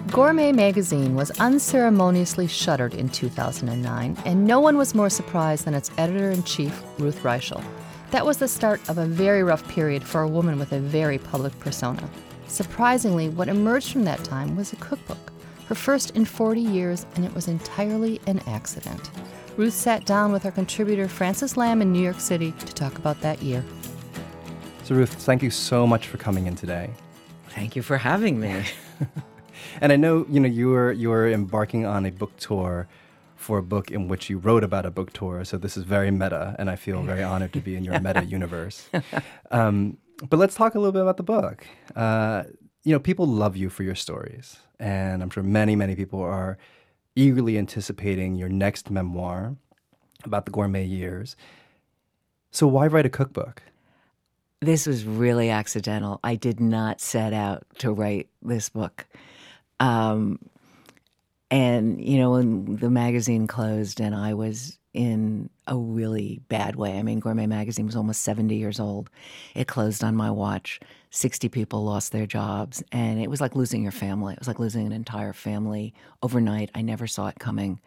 Gourmet magazine was unceremoniously shuttered in 2009, and no one was more surprised than its editor-in-chief, Ruth Reichel. That was the start of a very rough period for a woman with a very public persona. Surprisingly, what emerged from that time was a cookbook, her first in 40 years, and it was entirely an accident. Ruth sat down with our contributor, Frances Lamb, in New York City to talk about that year. So Ruth, thank you so much for coming in today. Thank you for having me. And I know, you were embarking on a book tour for a book in which you wrote about a book tour. So this is very meta, and I feel very honored to be in your meta universe. But let's talk a little bit about the book. People love you for your stories, and I'm sure many, many people are eagerly anticipating your next memoir about the gourmet years. So why write a cookbook? This was really accidental. I did not set out to write this book. When the magazine closed and I was in a really bad way. I mean, Gourmet Magazine was almost 70 years old. It closed on my watch. 60 people lost their jobs. And it was like losing your family. It was like losing an entire family overnight. I never saw it coming.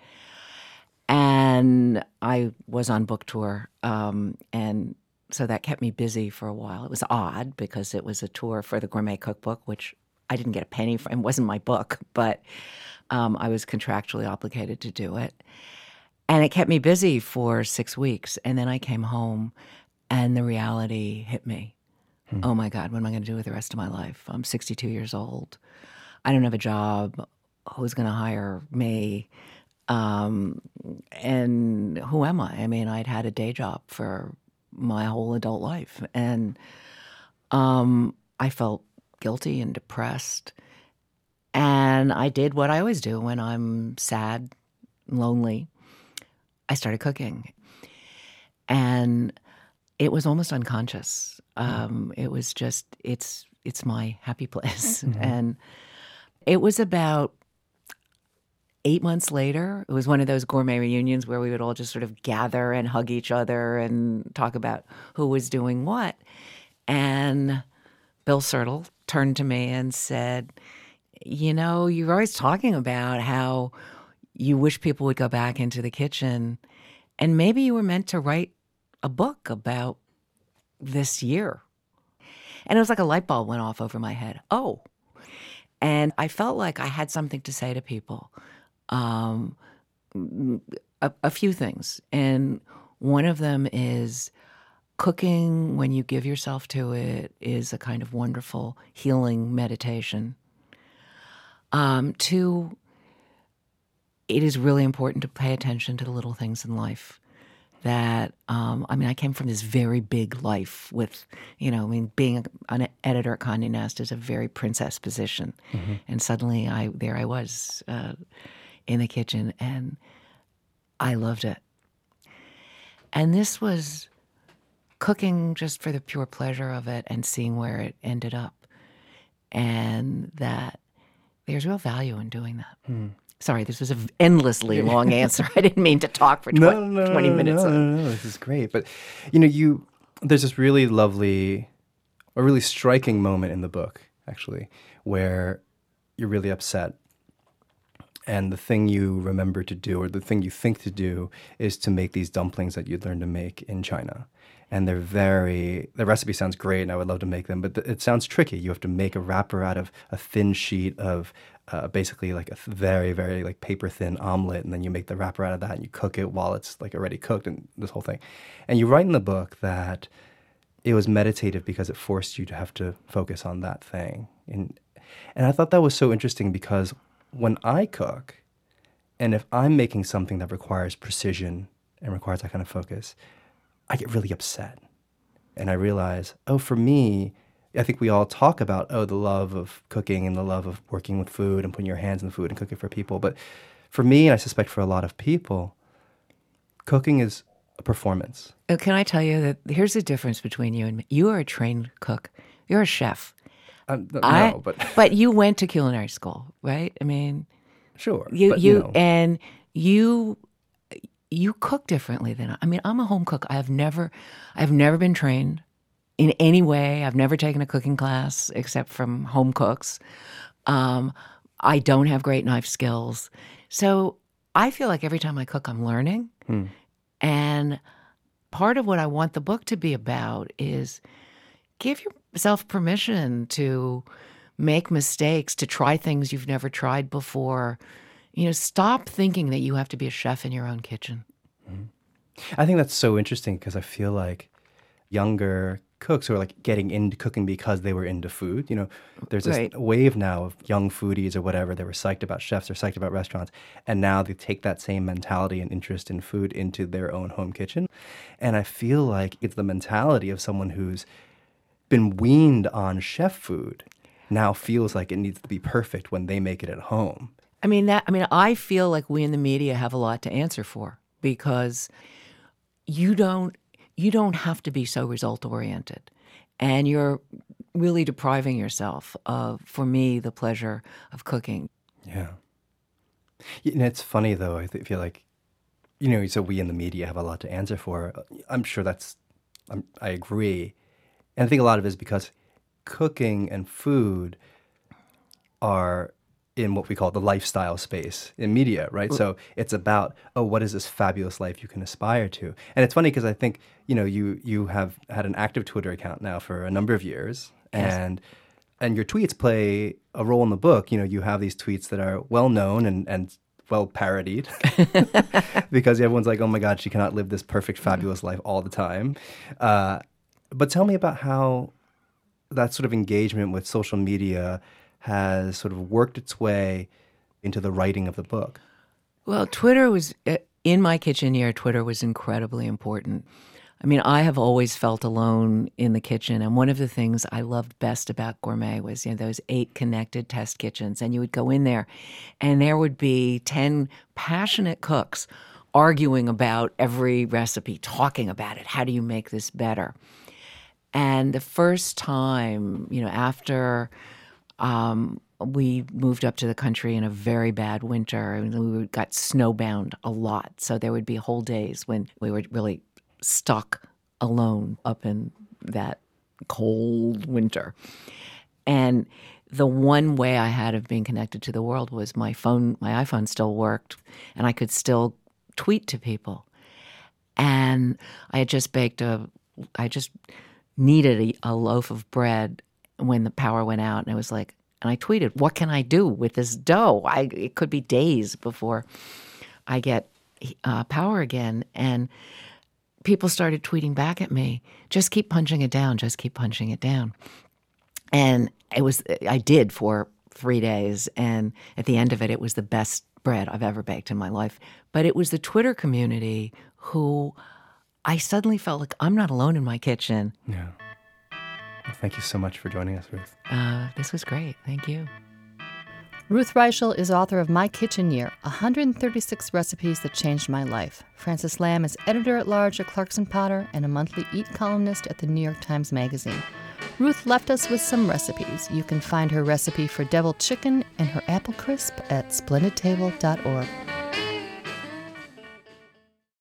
And I was on book tour. And so that kept me busy for a while. It was odd because it was a tour for the Gourmet Cookbook, which I didn't get a penny for. It wasn't my book, but I was contractually obligated to do it. And it kept me busy for 6 weeks. And then I came home and the reality hit me. Oh my God, what am I going to do with the rest of my life? I'm 62 years old. I don't have a job. Who's going to hire me? And who am I? I mean, I'd had a day job for my whole adult life. And I felt guilty and depressed. And I did what I always do when I'm sad, lonely. I started cooking. And it was almost unconscious. It was just, it's my happy place. Mm-hmm. And it was about 8 months later. It was one of those gourmet reunions where we would all just sort of gather and hug each other and talk about who was doing what. And Bill Sertle turned to me and said, you're always talking about how you wish people would go back into the kitchen, and maybe you were meant to write a book about this year. And it was like a light bulb went off over my head. Oh. And I felt like I had something to say to people. A few things. And one of them is cooking, when you give yourself to it, is a kind of wonderful healing meditation. Two, it is really important to pay attention to the little things in life. That, I came from this very big life with, being an editor at Condé Nast is a very princess position. Mm-hmm. And suddenly there I was in the kitchen, and I loved it. And this was cooking just for the pure pleasure of it and seeing where it ended up. And that there's real value in doing that. Mm. Sorry, this was an endlessly long answer. I didn't mean to talk for 20 minutes. No, this is great. But, there's this really lovely, a really striking moment in the book, actually, where you're really upset. And the thing you remember to do, or the thing you think to do, is to make these dumplings that you'd learned to make in China. And the recipe sounds great, and I would love to make them, but it sounds tricky. You have to make a wrapper out of a thin sheet of basically like a very, very like paper thin omelet, and then you make the wrapper out of that and you cook it while it's like already cooked and this whole thing. And you write in the book that it was meditative because it forced you to have to focus on that thing. And I thought that was so interesting because when I cook, and if I'm making something that requires precision and requires that kind of focus, I get really upset. And I realize, for me, I think we all talk about, the love of cooking and the love of working with food and putting your hands in the food and cooking for people. But for me, and I suspect for a lot of people, cooking is a performance. Can I tell you that here's the difference between you and me? You are a trained cook. You're a chef. No, but... But you went to culinary school, right? I mean... Sure. And you cook differently than I mean, I'm a home cook. I've never been trained in any way. I've never taken a cooking class except from home cooks. I don't have great knife skills. So I feel like every time I cook, I'm learning. And part of what I want the book to be about is give yourself permission to make mistakes, to try things you've never tried before. Stop thinking that you have to be a chef in your own kitchen. I think that's so interesting because I feel like younger cooks who are like getting into cooking because they were into food. There's this Right. wave now of young foodies or whatever. They were psyched about chefs or psyched about restaurants. And now they take that same mentality and interest in food into their own home kitchen. And I feel like it's the mentality of someone who's been weaned on chef food now feels like it needs to be perfect when they make it at home. I feel like we in the media have a lot to answer for because you don't have to be so result oriented, and you're really depriving yourself of, for me, the pleasure of cooking. Yeah. It's funny though. I feel like, so we in the media have a lot to answer for. I'm sure I agree. And I think a lot of it is because cooking and food are in what we call the lifestyle space in media, right? So it's about, what is this fabulous life you can aspire to? And it's funny because I think, you have had an active Twitter account now for a number of years. Yes. And your tweets play a role in the book. You have these tweets that are well known and well parodied because everyone's like, oh my God, she cannot live this perfect, fabulous life all the time. But tell me about how that sort of engagement with social media has sort of worked its way into the writing of the book. Well, Twitter was, in my kitchen year, Twitter was incredibly important. I have always felt alone in the kitchen, and one of the things I loved best about Gourmet was, those 8 connected test kitchens, and you would go in there, and there would be 10 passionate cooks arguing about every recipe, talking about it. How do you make this better? And the first time, after we moved up to the country in a very bad winter, and we got snowbound a lot, so there would be whole days when we were really stuck alone up in that cold winter. And the one way I had of being connected to the world was my iPhone still worked, and I could still tweet to people. And I just needed a loaf of bread when the power went out, and it was like, and I tweeted, what can I do with this dough? It could be days before I get power again. And people started tweeting back at me, just keep punching it down, just keep punching it down. And I did for 3 days. And at the end of it, it was the best bread I've ever baked in my life. But it was the Twitter community who I suddenly felt like I'm not alone in my kitchen. Yeah. Well, thank you so much for joining us, Ruth. This was great. Thank you. Ruth Reichel is author of My Kitchen Year, 136 Recipes That Changed My Life. Frances Lamb is editor-at-large at Clarkson Potter and a monthly Eat columnist at the New York Times Magazine. Ruth left us with some recipes. You can find her recipe for deviled chicken and her apple crisp at splendidtable.org.